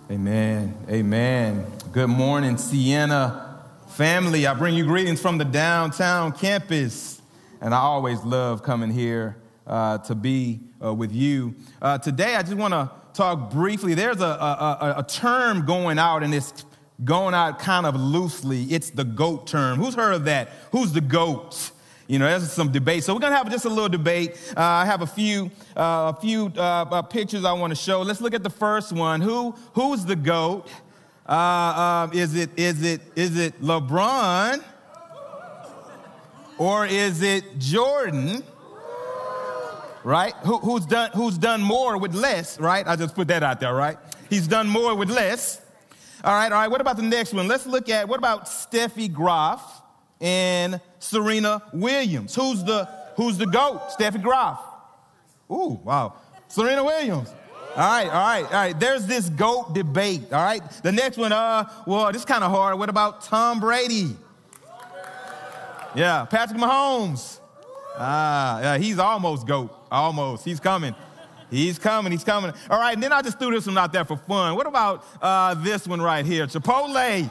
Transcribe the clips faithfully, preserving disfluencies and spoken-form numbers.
Amen. Amen. Good morning, Sienna family. I bring you greetings from the downtown campus, and I always love coming here uh, to be uh, with you. Uh, today, I just want to talk briefly. There's a, a, a, a term going out, and it's going out kind of loosely. It's the GOAT term. Who's heard of that? Who's the GOAT? You know, there's some debate. So we're going to have just a little debate. Uh, I have a few uh, a few uh, uh, pictures I want to show. Let's look at the first one. Who Who's the GOAT? Uh, uh, is it is it is it LeBron? Or is it Jordan? Right? Who, who's done Who's done more with less, right? I just put that out there, right? He's done more with less. All right, all right. What about the next one? Let's look at, what about Steffi Graf and Serena Williams? Who's the who's the GOAT? Steffi Graf. Ooh, wow. Serena Williams. All right, all right, all right. There's this GOAT debate, all right? The next one, uh, well, this is kind of hard. What about Tom Brady? Yeah, Patrick Mahomes. Ah, yeah, he's almost GOAT. Almost. He's coming. He's coming. He's coming. All right, and then I just threw this one out there for fun. What about uh, this one right here? Chipotle.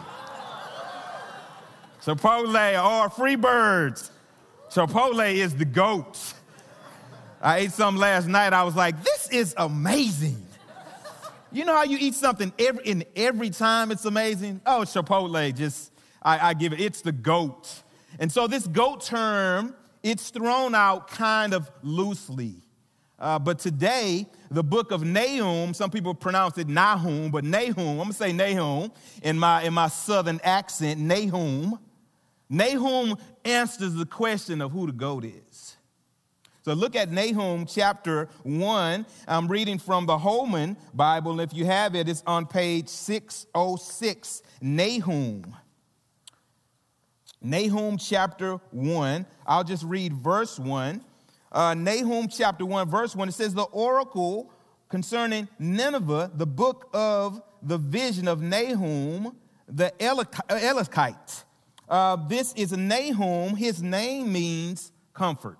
Chipotle or Freebirds. Chipotle is the GOAT. I ate some last night. I was like, this is amazing. You know how you eat something every, in every time it's amazing? Oh, Chipotle, just, I, I give it, it's the GOAT. And so this GOAT term, it's thrown out kind of loosely. Uh, but today, the book of Nahum, some people pronounce it Nahum, but Nahum, I'm going to say Nahum in my, in my southern accent, Nahum. Nahum answers the question of who the GOAT is. So look at Nahum chapter one. I'm reading from the Holman Bible. If you have it, it's on page six oh six. Nahum. Nahum chapter one. I'll just read verse one. Uh, Nahum chapter one, verse one. It says, the oracle concerning Nineveh, the book of the vision of Nahum, the Elakite. Uh, this is Nahum. His name means comfort.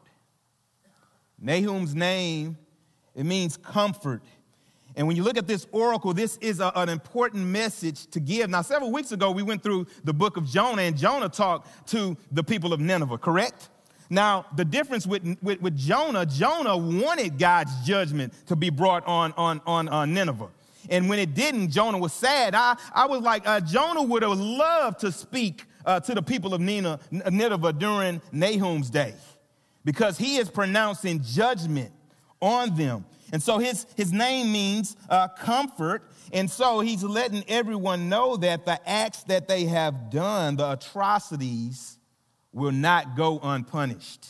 Nahum's name, it means comfort. And when you look at this oracle, this is a, an important message to give. Now, several weeks ago, we went through the book of Jonah, and Jonah talked to the people of Nineveh, correct? Now, the difference with, with, with Jonah, Jonah wanted God's judgment to be brought on, on, on uh, Nineveh. And when it didn't, Jonah was sad. I, I was like, uh, Jonah would have loved to speak Uh, to the people of Nineveh during Nahum's day, because he is pronouncing judgment on them. And so his, his name means uh, comfort. And so he's letting everyone know that the acts that they have done, the atrocities, will not go unpunished.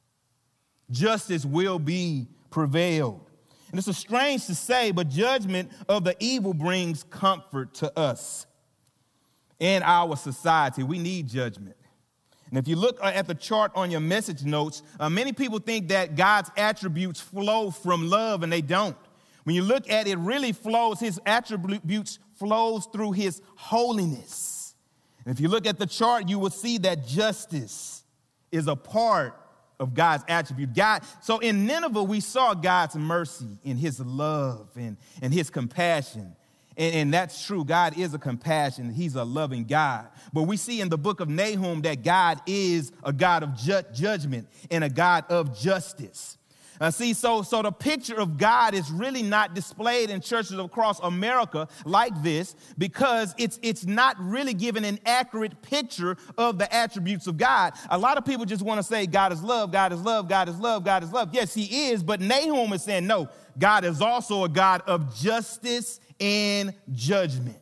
Justice will be prevailed. And it's a strange to say, but judgment of the evil brings comfort to us. In our society, we need judgment. And if you look at the chart on your message notes, uh, many people think that God's attributes flow from love, and they don't. When you look at it, it really flows, his attributes flows through his holiness. And if you look at the chart, you will see that justice is a part of God's attribute. God, so in Nineveh, we saw God's mercy and his love and, and his compassion. And, and that's true. God is a compassionate. He's a loving God. But we see in the book of Nahum that God is a God of ju- judgment and a God of justice. Uh, see, so, so the picture of God is really not displayed in churches across America like this, because it's, it's not really giving an accurate picture of the attributes of God. A lot of people just want to say God is love, God is love, God is love, God is love. Yes, he is, but Nahum is saying, no, God is also a God of justice and judgment.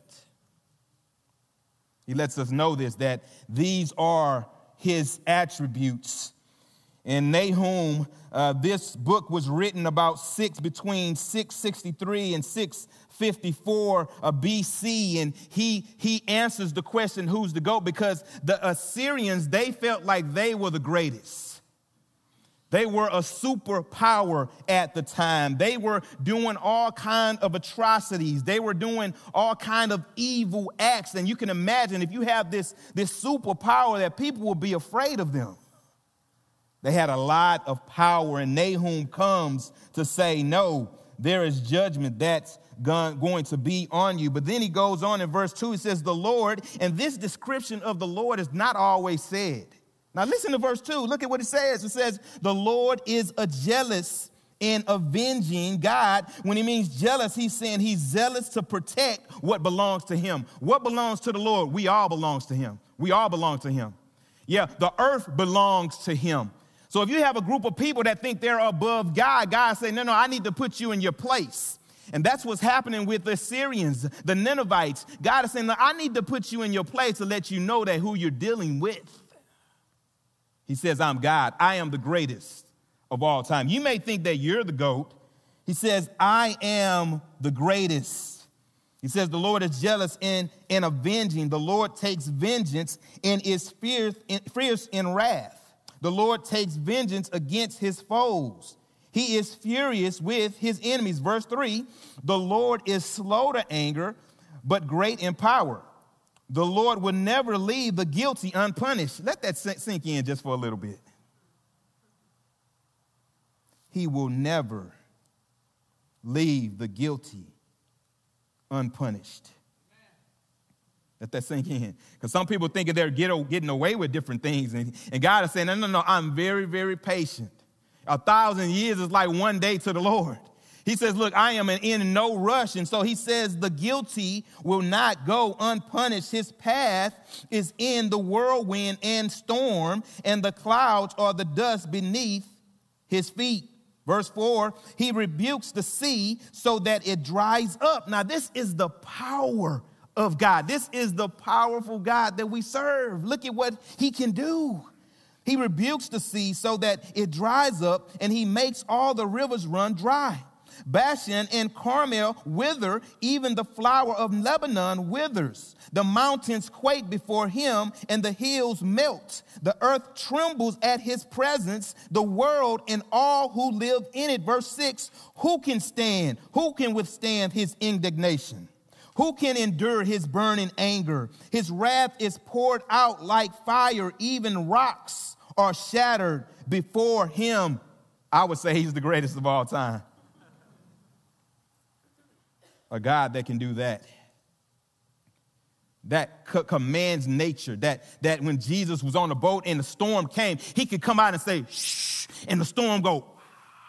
He lets us know this, that these are his attributes. In Nahum, uh, this book was written about six between six sixty-three and six fifty-four uh, B C, and he he answers the question, who's the GOAT? Because the Assyrians, they felt like they were the greatest. They were a superpower at the time. They were doing all kinds of atrocities. They were doing all kinds of evil acts. And you can imagine, if you have this, this superpower, that people will be afraid of them. They had a lot of power, and Nahum comes to say, no, there is judgment that's going to be on you. But then he goes on in verse two, he says, the Lord, and this description of the Lord is not always said. Now listen to verse two. Look at what it says. It says, the Lord is a jealous and avenging God. When he means jealous, he's saying he's zealous to protect what belongs to him. What belongs to the Lord? We all belongs to him. We all belong to him. Yeah, the earth belongs to him. So if you have a group of people that think they're above God, God say, no, no, I need to put you in your place. And that's what's happening with the Assyrians, the Ninevites. God is saying, I need to put you in your place to let you know that who you're dealing with. He says, I'm God. I am the greatest of all time. You may think that you're the GOAT. He says, I am the greatest. He says, the Lord is jealous and, and avenging. The Lord takes vengeance and is fierce in, fierce in wrath. The Lord takes vengeance against his foes. He is furious with his enemies. Verse three, the Lord is slow to anger, but great in power. The Lord will never leave the guilty unpunished. Let that sink in just for a little bit. He will never leave the guilty unpunished. Let that sink in. Because some people think they're get, getting away with different things. And, and God is saying, no, no, no, I'm very, very patient. A thousand years is like one day to the Lord. He says, look, I am in no rush. And so he says the guilty will not go unpunished. His path is in the whirlwind and storm, and the clouds are the dust beneath his feet. Verse four, he rebukes the sea so that it dries up. Now, this is the power of God. This is the powerful God that we serve. Look at what he can do. He rebukes the sea so that it dries up, and he makes all the rivers run dry. Bashan and Carmel wither, even the flower of Lebanon withers. The mountains quake before him, and the hills melt. The earth trembles at his presence, the world and all who live in it. Verse six, who can stand? Who can withstand his indignation? Who can endure his burning anger? His wrath is poured out like fire. Even rocks are shattered before him. I would say he's the greatest of all time. A God that can do that. That c- commands nature. That, that when Jesus was on the boat and the storm came, he could come out and say, shh, and the storm go, wow.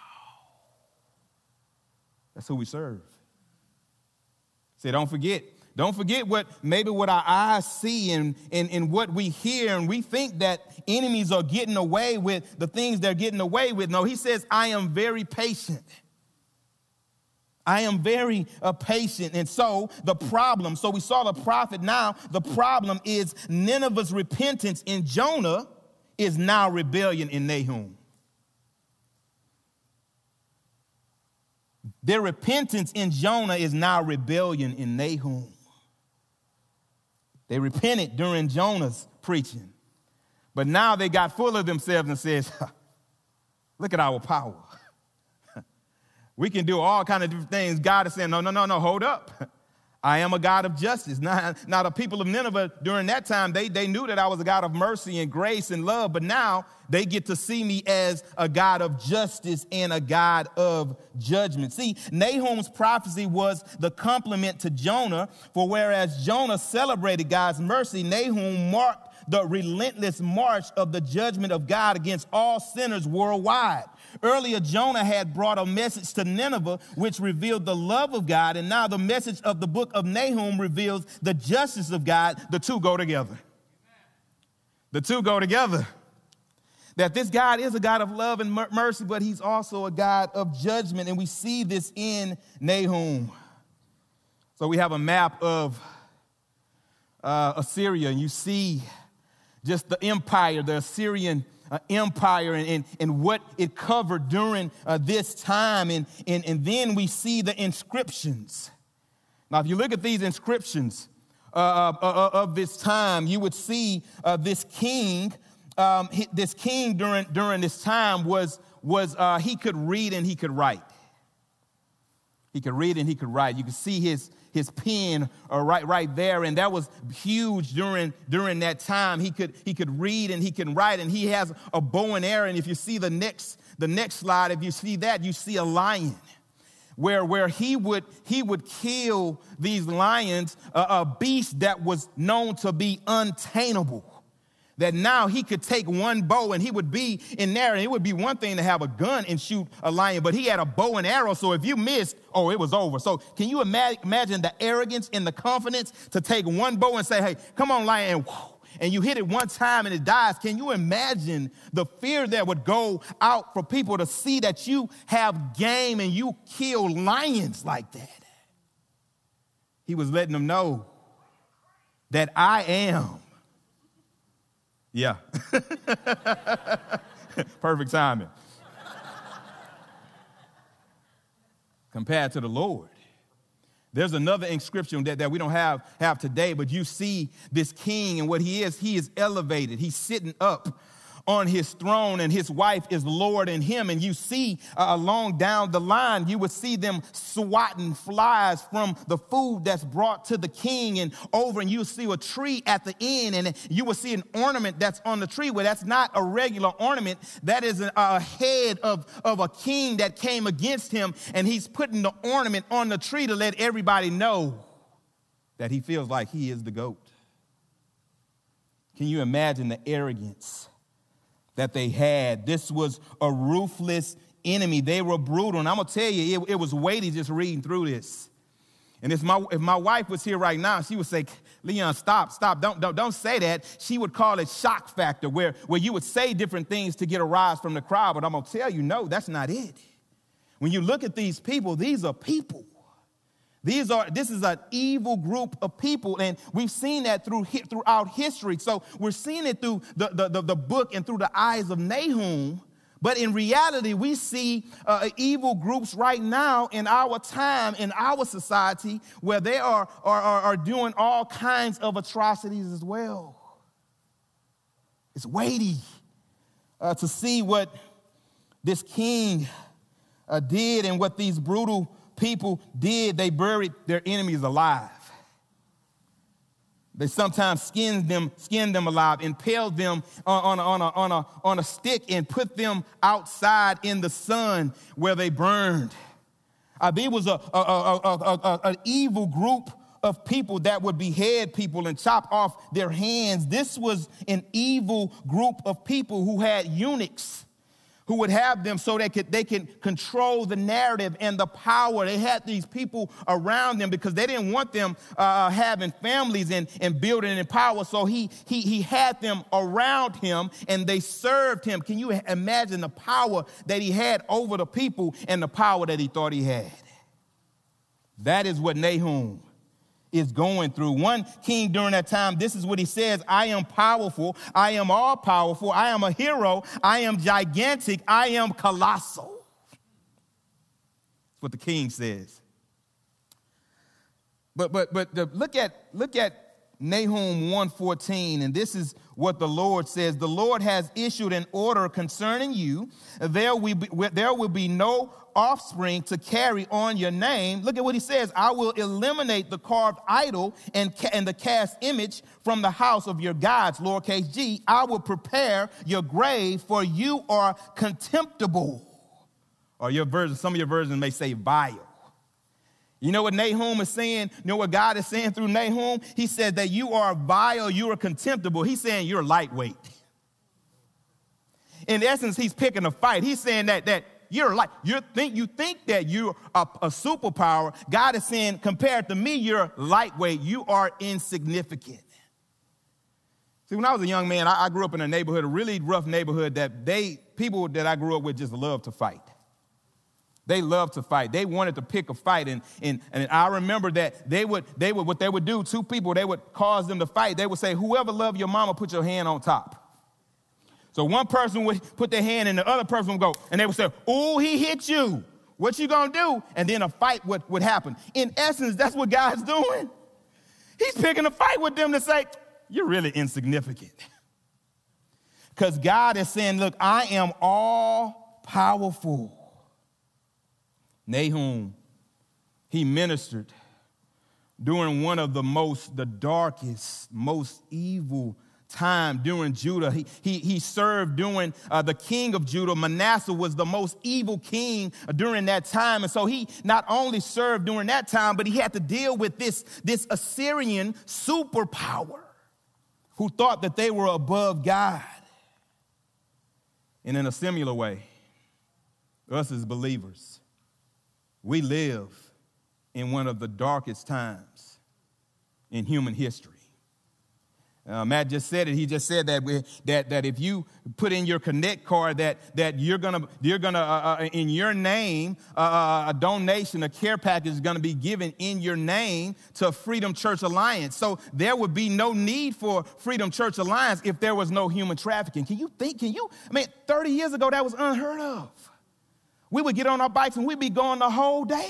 That's who we serve. Say, don't forget. Don't forget what maybe what our eyes see and, and, and what we hear, and we think that enemies are getting away with the things they're getting away with. No, he says, I am very patient. I am very uh, patient. And so the problem, so we saw the prophet. Now the problem is Nineveh's repentance in Jonah is now rebellion in Nahum. Their repentance in Jonah is now rebellion in Nahum. They repented during Jonah's preaching. But now they got full of themselves and says, look at our power. We can do all kinds of different things. God is saying, no, no, no, no, hold up. I am a God of justice. Now, now the people of Nineveh during that time, they, they knew that I was a God of mercy and grace and love, but now they get to see me as a God of justice and a God of judgment. See, Nahum's prophecy was the complement to Jonah, for whereas Jonah celebrated God's mercy, Nahum marked the relentless march of the judgment of God against all sinners worldwide. Earlier, Jonah had brought a message to Nineveh which revealed the love of God, and now the message of the book of Nahum reveals the justice of God. The two go together. The two go together. That this God is a God of love and mercy, but he's also a God of judgment, and we see this in Nahum. So we have a map of uh, Assyria, and you see just the empire, the Assyrian Uh, empire and, and, and what it covered during uh, this time. And, and, and then we see the inscriptions. Now, if you look at these inscriptions uh, uh, of this time, you would see uh, this king, um, this king during, during this time was, was uh, he could read and he could write. He could read and he could write. You could see his his pen uh, right right there, and that was huge during during that time. He could he could read and he can write, and he has a bow and arrow. And if you see the next the next slide, if you see that, you see a lion. where, where he would he would kill these lions, uh, a beast that was known to be untamable. That now he could take one bow and he would be in there, and it would be one thing to have a gun and shoot a lion, but he had a bow and arrow, so if you missed, oh, it was over. So can you ima- imagine the arrogance and the confidence to take one bow and say, hey, come on, lion, and, whoo, and you hit it one time and it dies? Can you imagine the fear that would go out for people to see that you have game and you kill lions like that? He was letting them know that I am. Yeah. Perfect timing. Compared to the Lord. There's another inscription that, that we don't have, have today, but you see this king and what he is. He is elevated. He's sitting up on his throne, and his wife is Lord in him. And you see uh, along down the line, you would see them swatting flies from the food that's brought to the king and over, and you see a tree at the end, and you will see an ornament that's on the tree. Well, that's not a regular ornament. That is a, a head of, of a king that came against him, and he's putting the ornament on the tree to let everybody know that he feels like he is the GOAT. Can you imagine the arrogance that they had? This was a ruthless enemy. They were brutal. And I'm going to tell you, it, it was weighty just reading through this. And if my, if my wife was here right now, she would say, Leon, stop, stop, don't, don't, don't say that. She would call it shock factor, where, where you would say different things to get a rise from the crowd. But I'm going to tell you, no, that's not it. When you look at these people, these are people. These are, this is an evil group of people, and we've seen that through, throughout history. So we're seeing it through the, the, the, the book and through the eyes of Nahum, but in reality, we see uh, evil groups right now in our time, in our society, where they are, are, are, are doing all kinds of atrocities as well. It's weighty uh, to see what this king uh, did and what these brutal people did. They buried their enemies alive. They sometimes skinned them, skinned them alive, impaled them on, on, a, on, a, on, a, on a stick and put them outside in the sun where they burned. Uh, there was a, a, a, a, a, an evil group of people that would behead people and chop off their hands. This was an evil group of people who had eunuchs, who would have them so they could they can control the narrative and the power. They had these people around them because they didn't want them uh, having families and, and building in power. So he, he, he had them around him, and they served him. Can you imagine the power that he had over the people and the power that he thought he had? That is what Nahum is going through. One king during that time, this is what he says: I am powerful, I am all powerful, I am a hero, I am gigantic, I am colossal. That's what the king says. But but but the, look at look at Nahum one fourteen, and this is what the Lord says. The Lord has issued an order concerning you. There will be, there will be no offspring to carry on your name. Look at what he says. I will eliminate the carved idol and, ca- and the cast image from the house of your gods, lowercase g. I will prepare your grave, for you are contemptible. Or your version, some of your versions may say vile. You know what Nahum is saying? You know what God is saying through Nahum? He said that you are vile, you are contemptible. He's saying you're lightweight. In essence, he's picking a fight. He's saying that that you're like you think you think that you're a, a superpower. God is saying, compared to me, you're lightweight. You are insignificant. See, when I was a young man, I, I grew up in a neighborhood, a really rough neighborhood that they people that I grew up with just loved to fight. They loved to fight. They wanted to pick a fight. And, and, and I remember that they would, they would, what they would do, two people, they would cause them to fight. They would say, whoever loved your mama, put your hand on top. So one person would put their hand and the other person would go, and they would say, oh, he hit you. What you gonna do? And then a fight would, would happen. In essence, that's what God's doing. He's picking a fight with them to say, you're really insignificant. Because God is saying, look, I am all powerful. Nahum, he ministered during one of the most, the darkest, most evil time during Judah. He, he, he served during uh, the king of Judah. Manasseh was the most evil king during that time. And so he not only served during that time, but he had to deal with this, this Assyrian superpower who thought that they were above God. And in a similar way, us as believers, we live in one of the darkest times in human history. Uh, Matt just said it. He just said that we, that that if you put in your Connect card that that you're gonna you're gonna uh, uh, in your name uh, a donation, a care package is gonna be given in your name to Freedom Church Alliance. So there would be no need for Freedom Church Alliance if there was no human trafficking. Can you think? Can you? I mean, thirty years ago that was unheard of. We would get on our bikes and we'd be gone the whole day.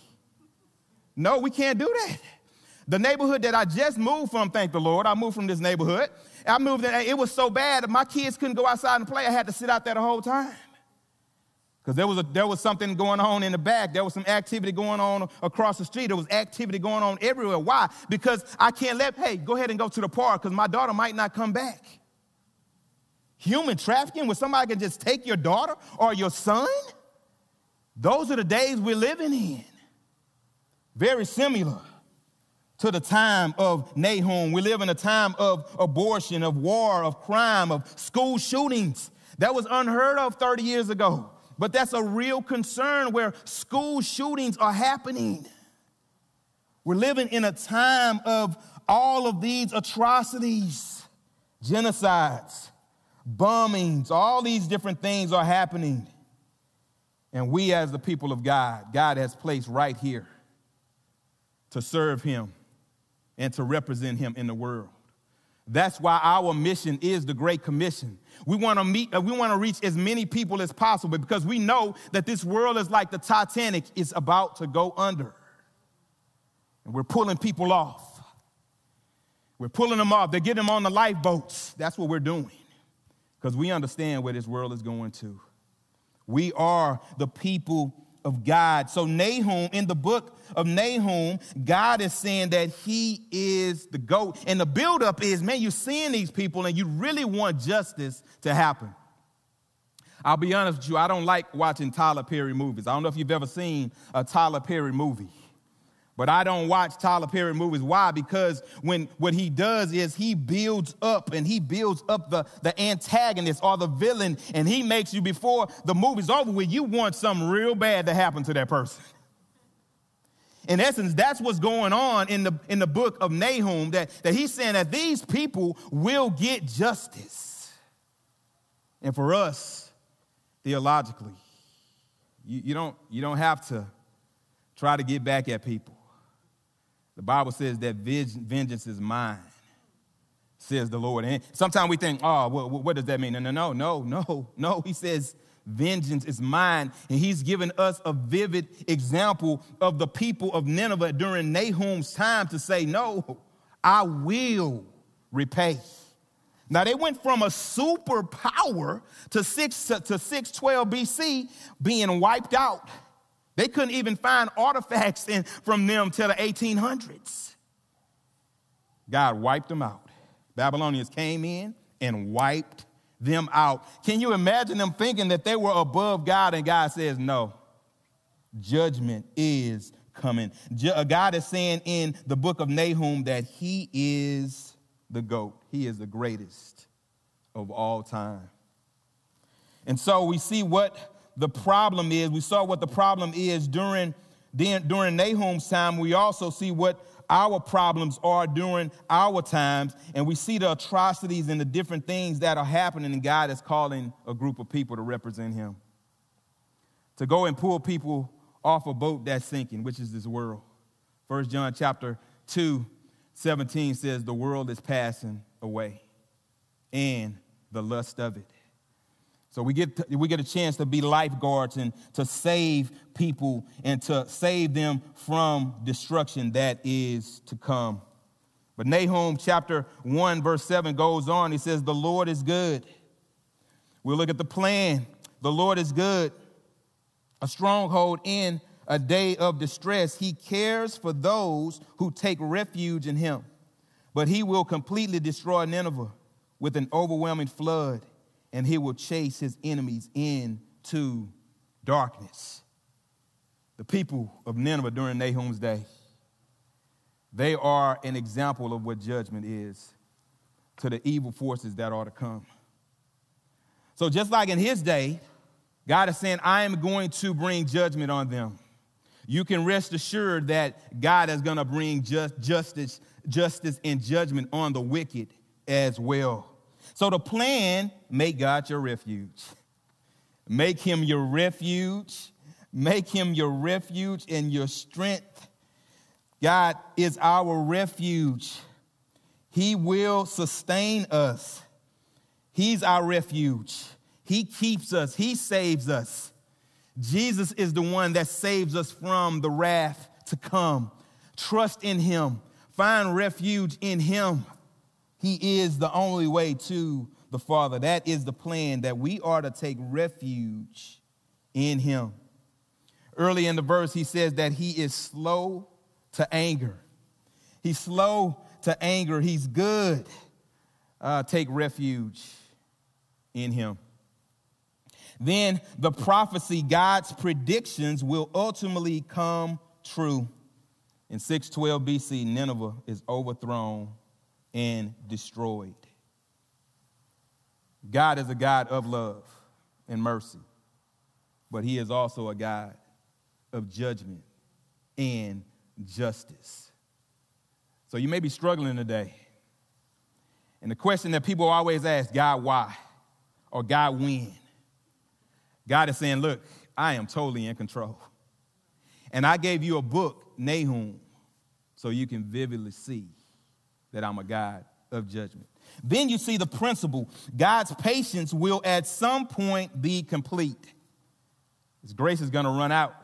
No, we can't do that. The neighborhood that I just moved from, thank the Lord, I moved from this neighborhood. I moved in, it was so bad that my kids couldn't go outside and play. I had to sit out there the whole time. Because there was a, there was something going on in the back. There was some activity going on across the street. There was activity going on everywhere. Why? Because I can't let, hey, go ahead and go to the park because my daughter might not come back. Human trafficking, where somebody can just take your daughter or your son? Those are the days we're living in. Very similar to the time of Nahum. We live in a time of abortion, of war, of crime, of school shootings. That was unheard of thirty years ago. But that's a real concern where school shootings are happening. We're living in a time of all of these atrocities, genocides, bombings, all these different things are happening. And we as the people of God, God has placed right here to serve him and to represent him in the world. That's why our mission is the Great Commission. We want to meet, we want to reach as many people as possible because we know that this world is like the Titanic. It's about to go under. And we're pulling people off. We're pulling them off. They're getting them on the lifeboats. That's what we're doing because we understand where this world is going to. We are the people of God. So Nahum, in the book of Nahum, God is saying that he is the GOAT. And the buildup is, man, you're seeing these people and you really want justice to happen. I'll be honest with you, I don't like watching Tyler Perry movies. I don't know if you've ever seen a Tyler Perry movie. But I don't watch Tyler Perry movies. Why? Because when what he does is he builds up and he builds up the, the antagonist or the villain, and he makes you, before the movie's over with, you want something real bad to happen to that person. In essence, that's what's going on in the in the book of Nahum, that, that he's saying that these people will get justice. And for us, theologically, you, you don't you don't have to try to get back at people. The Bible says that vengeance is mine, says the Lord. And sometimes we think, oh, what, what does that mean? No, no, no, no, no, no. He says vengeance is mine. And he's given us a vivid example of the people of Nineveh during Nahum's time to say, no, I will repay. Now, they went from a superpower to six to six twelve B C being wiped out. They couldn't even find artifacts in, from them till the eighteen hundreds. God wiped them out. Babylonians came in and wiped them out. Can you imagine them thinking that they were above God, and God says, no, judgment is coming. God is saying in the book of Nahum that he is the GOAT. He is the greatest of all time. And so we see what the problem is. We saw what the problem is during, during Nahum's time. We also see what our problems are during our times. And we see the atrocities and the different things that are happening. And God is calling a group of people to represent him, to go and pull people off a boat that's sinking, which is this world. First John chapter two, seventeen says, the world is passing away and the lust of it. So we get to, we get a chance to be lifeguards and to save people and to save them from destruction that is to come. But Nahum chapter one, verse seven goes on. He says, the Lord is good. We'll look at the plan. The Lord is good, a stronghold in a day of distress. He cares for those who take refuge in him, but he will completely destroy Nineveh with an overwhelming flood, and he will chase his enemies into darkness. The people of Nineveh during Nahum's day, they are an example of what judgment is to the evil forces that are to come. So just like in his day, God is saying, I am going to bring judgment on them. You can rest assured that God is going to bring just, justice, justice and judgment on the wicked as well. So the plan, make God your refuge. Make him your refuge. Make him your refuge and your strength. God is our refuge. He will sustain us. He's our refuge. He keeps us. He saves us. Jesus is the one that saves us from the wrath to come. Trust in him. Find refuge in him. He is the only way to the Father. That is the plan, that we are to take refuge in him. Early in the verse, he says that he is slow to anger. He's slow to anger. He's good. Uh, take refuge in him. Then the prophecy, God's predictions, will ultimately come true. In six twelve B C, Nineveh is overthrown and destroyed. God is a God of love and mercy, but he is also a God of judgment and justice. So you may be struggling today. And the question that people always ask, God, why? Or God, when? God is saying, look, I am totally in control. And I gave you a book, Nahum, so you can vividly see that I'm a God of judgment. Then you see the principle. God's patience will at some point be complete. His grace is going to run out.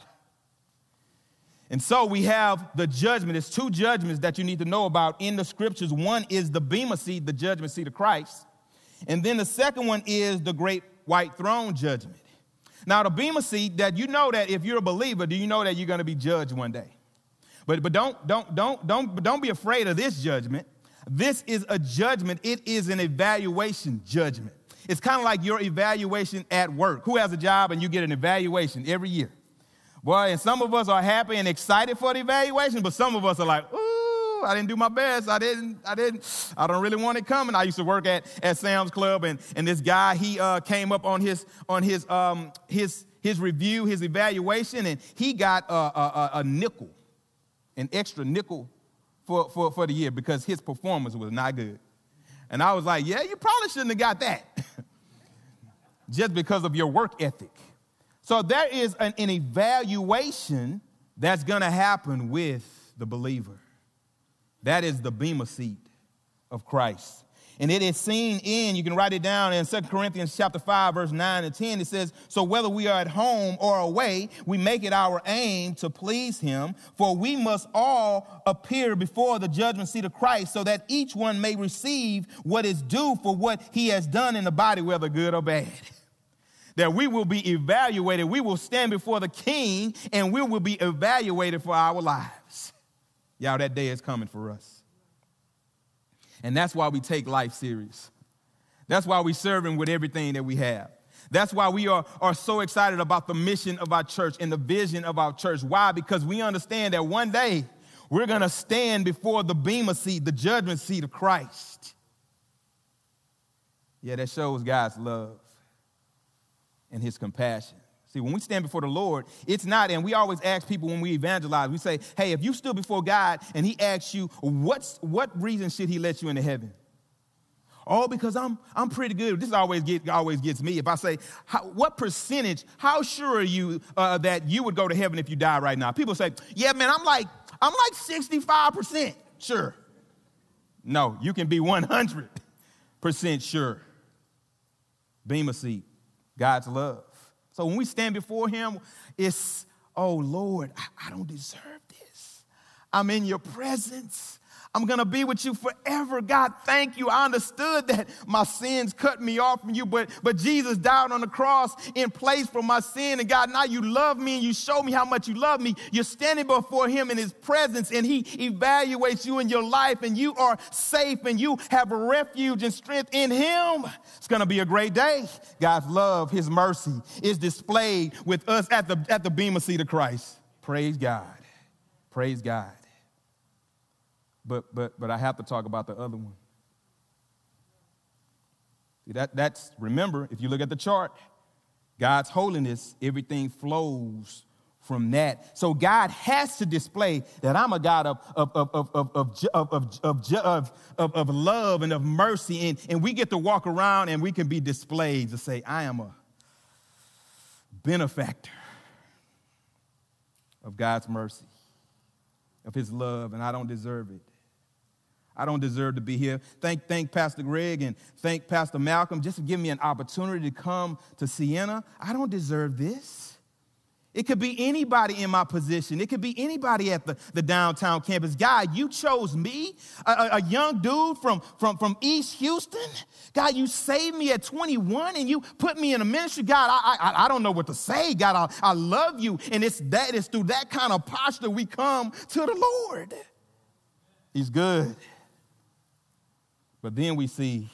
And so we have the judgment. There's two judgments that you need to know about in the scriptures. One is the Bema seat, the judgment seat of Christ. And then the second one is the great white throne judgment. Now, the Bema seat, that you know that if you're a believer, do you know that you're going to be judged one day? But but don't don't don't don't don't be afraid of this judgment. This is a judgment. It is an evaluation judgment. It's kind of like your evaluation at work. Who has a job and you get an evaluation every year? Boy, and some of us are happy and excited for the evaluation, but some of us are like, ooh, I didn't do my best. I didn't, I didn't, I don't really want it coming. I used to work at, at Sam's Club, and, and this guy, he uh, came up on his on his um his his review, his evaluation, and he got a, a, a nickel, an extra nickel for, for, for the year because his performance was not good. And I was like, yeah, you probably shouldn't have got that just because of your work ethic. So there is an, an evaluation that's going to happen with the believer. That is the Bema seat of Christ. And it is seen in, you can write it down in Second Corinthians chapter five, verse nine and ten. It says, so whether we are at home or away, we make it our aim to please him. For we must all appear before the judgment seat of Christ, so that each one may receive what is due for what he has done in the body, whether good or bad. That we will be evaluated. We will stand before the King, and we will be evaluated for our lives. Y'all, that day is coming for us. And that's why we take life serious. That's why we serve him with everything that we have. That's why we are, are so excited about the mission of our church and the vision of our church. Why? Because we understand that one day we're going to stand before the Bema seat, the judgment seat of Christ. Yeah, that shows God's love and his compassion. See, when we stand before the Lord, it's not, and we always ask people when we evangelize, we say, hey, if you stood before God and he asks you, what's, what reason should he let you into heaven? Oh, because I'm I'm pretty good. This always, get, always gets me. If I say, how, what percentage, how sure are you uh, that you would go to heaven if you die right now? People say, yeah, man, I'm like, I'm like sixty-five percent sure. No, you can be one hundred percent sure. Bema seat, God's love. So when we stand before him, it's, oh, Lord, I, I don't deserve this. I'm in your presence. I'm going to be with you forever. God, thank you. I understood that my sins cut me off from you, but, but Jesus died on the cross in place for my sin. And God, now you love me and you show me how much you love me. You're standing before him in his presence and he evaluates you in your life and you are safe and you have a refuge and strength in him. It's going to be a great day. God's love, his mercy is displayed with us at the, at the Bema seat of Christ. Praise God. Praise God. But but but I have to talk about the other one. See, that, that's, remember, if you look at the chart, God's holiness, everything flows from that. So God has to display that I'm a God of of of of of of of of, of, of, of love and of mercy, and, and we get to walk around and we can be displayed to say, I am a benefactor of God's mercy, of his love, and I don't deserve it. I don't deserve to be here. Thank, thank Pastor Greg and thank Pastor Malcolm just to give me an opportunity to come to Sienna. I don't deserve this. It could be anybody in my position. It could be anybody at the, the downtown campus. God, you chose me, a, a young dude from, from, from East Houston. God, you saved me at twenty-one and you put me in a ministry. God, I, I, I don't know what to say. God, I, I love you. And it's that, it's through that kind of posture we come to the Lord. He's good. But then we see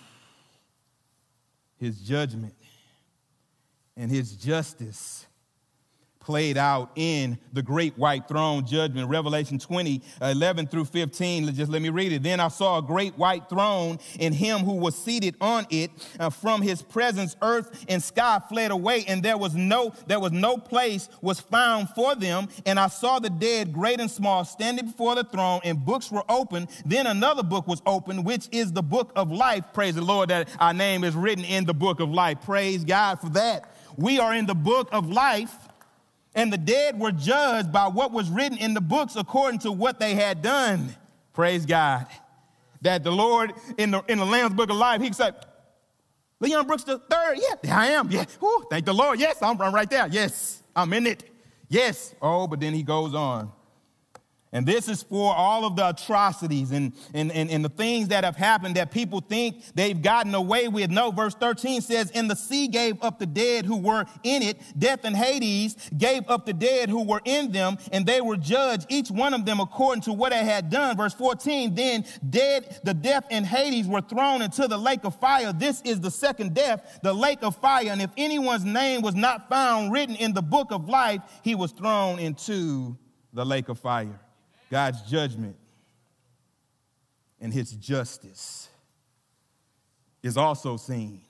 his judgment and his justice played out in the great white throne judgment. Revelation twenty, eleven through fifteen. Just let me read it. Then I saw a great white throne and him who was seated on it. Uh, from his presence, earth and sky fled away, and there was no there was no place was found for them. And I saw the dead, great and small, standing before the throne, and books were opened. Then another book was opened, which is the book of life. Praise the Lord that our name is written in the book of life. Praise God for that. We are in the book of life. And the dead were judged by what was written in the books according to what they had done. Praise God. That the Lord in the in the Lamb's book of life, he said, Leon Brooks the third. Yeah, there I am. Yeah. Whew, thank the Lord. Yes, I'm, I'm right there. Yes, I'm in it. Yes. Oh, but then he goes on. And this is for all of the atrocities and, and, and, and the things that have happened that people think they've gotten away with. No, verse thirteen says, and the sea gave up the dead who were in it. Death and Hades gave up the dead who were in them, and they were judged, each one of them according to what they had done. Verse fourteen, then dead, the death and Hades were thrown into the lake of fire. This is the second death, the lake of fire. And if anyone's name was not found written in the book of life, he was thrown into the lake of fire. God's judgment and his justice is also seen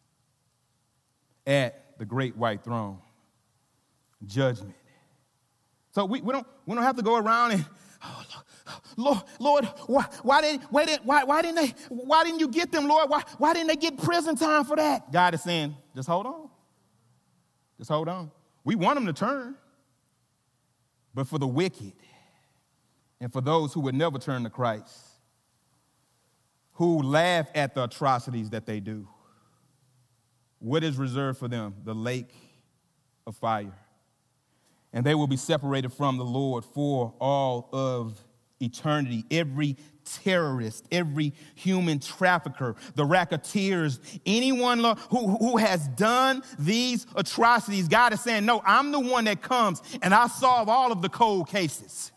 at the great white throne. Judgment. So we, we don't we don't have to go around and, oh, Lord, Lord, why, why didn't why didn't why, why didn't they why didn't you get them, Lord? Why why didn't they get prison time for that? God is saying, just hold on. Just hold on. We want them to turn. But for the wicked, and for those who would never turn to Christ, who laugh at the atrocities that they do, what is reserved for them? The lake of fire. And they will be separated from the Lord for all of eternity. Every terrorist, every human trafficker, the racketeers, anyone who, who has done these atrocities, God is saying, no, I'm the one that comes and I solve all of the cold cases.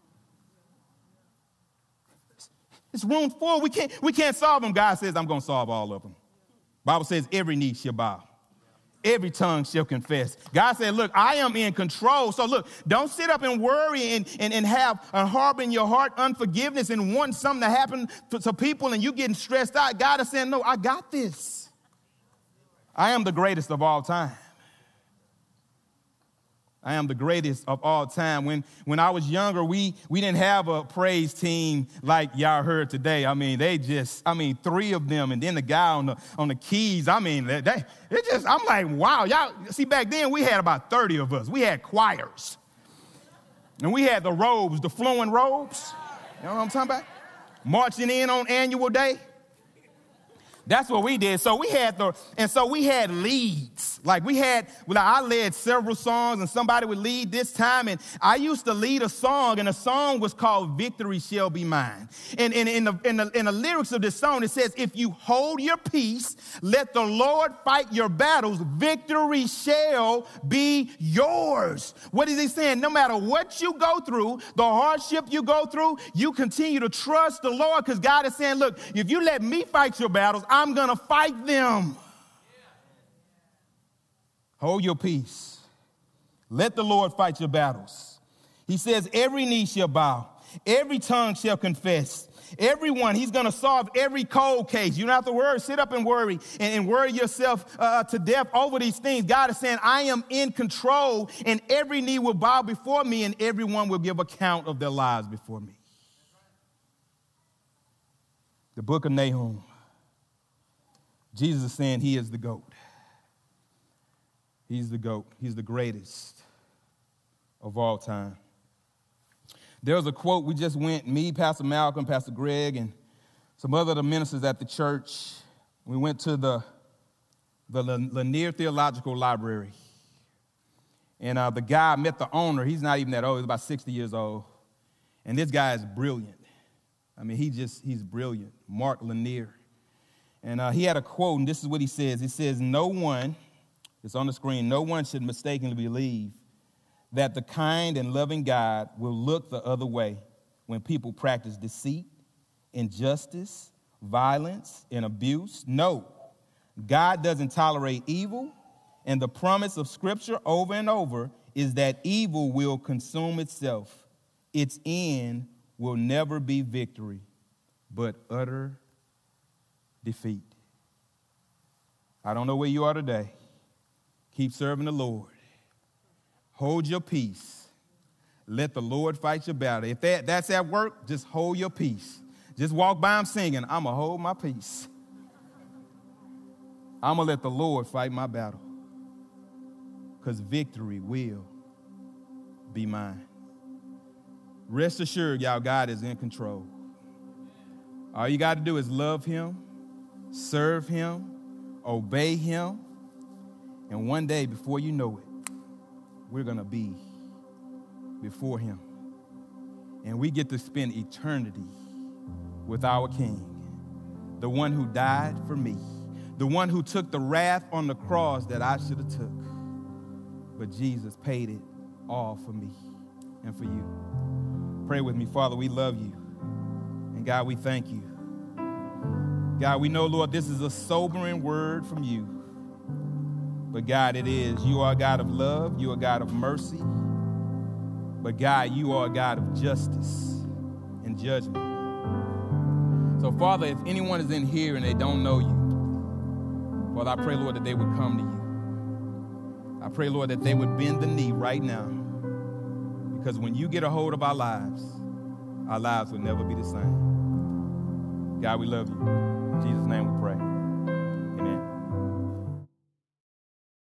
It's room full. We can't, we can't solve them. God says, I'm going to solve all of them. Bible says every knee shall bow. Every tongue shall confess. God said, look, I am in control. So look, don't sit up and worry and, and, and have and harbor in your heart unforgiveness and want something to happen to, to people and you getting stressed out. God is saying, no, I got this. I am the greatest of all time. I am the greatest of all time. When when I was younger, we we didn't have a praise team like y'all heard today. I mean, they just, I mean, three of them, and then the guy on the on the keys. I mean, they, they it just, I'm like, wow, y'all. See, back then we had about thirty of us. We had choirs, and we had the robes, the flowing robes. You know what I'm talking about? Marching in on annual day. That's what we did. So we had the, and so we had leads. Like we had, well, I led several songs and somebody would lead this time. And I used to lead a song and the song was called Victory Shall Be Mine. And in, in, the, in, the, in the lyrics of this song, it says, if you hold your peace, let the Lord fight your battles, victory shall be yours. What is he saying? No matter what you go through, the hardship you go through, you continue to trust the Lord because God is saying, look, if you let me fight your battles, I'm going to fight them. Hold your peace. Let the Lord fight your battles. He says, every knee shall bow, every tongue shall confess. Everyone, he's going to solve every cold case. You don't have to worry, sit up and worry and, and worry yourself uh, to death over these things. God is saying, I am in control, and every knee will bow before me, and everyone will give account of their lives before me. The book of Nahum. Jesus is saying he is the GOAT. He's the GOAT. He's the greatest of all time. There was a quote, we just went, me, Pastor Malcolm, Pastor Greg, and some other ministers at the church. We went to the, the Lanier Theological Library. And uh, the guy met the owner. He's not even that old. He's about sixty years old. And this guy is brilliant. I mean, he just, he's brilliant. Mark Lanier. And uh, he had a quote, and this is what he says. He says, no one, it's on the screen, no one should mistakenly believe that the kind and loving God will look the other way when people practice deceit, injustice, violence, and abuse. No, God doesn't tolerate evil, and the promise of Scripture over and over is that evil will consume itself. Its end will never be victory, but utter defeat. I don't know where you are today. Keep serving the Lord. Hold your peace. Let the Lord fight your battle. If that, that's at work, just hold your peace. Just walk by them singing, I'm going to hold my peace. I'm going to let the Lord fight my battle, because victory will be mine. Rest assured, y'all, God is in control. All you got to do is love him, serve him, obey him, and one day, before you know it, we're going to be before him. And we get to spend eternity with our King, the one who died for me, the one who took the wrath on the cross that I should have took. But Jesus paid it all for me and for you. Pray with me. Father, we love you. And God, we thank you. God, we know, Lord, this is a sobering word from you. But God, it is. You are a God of love. You are a God of mercy. But God, you are a God of justice and judgment. So, Father, if anyone is in here and they don't know you, Father, I pray, Lord, that they would come to you. I pray, Lord, that they would bend the knee right now. Because when you get a hold of our lives, our lives will never be the same. God, we love you. In Jesus' name we pray.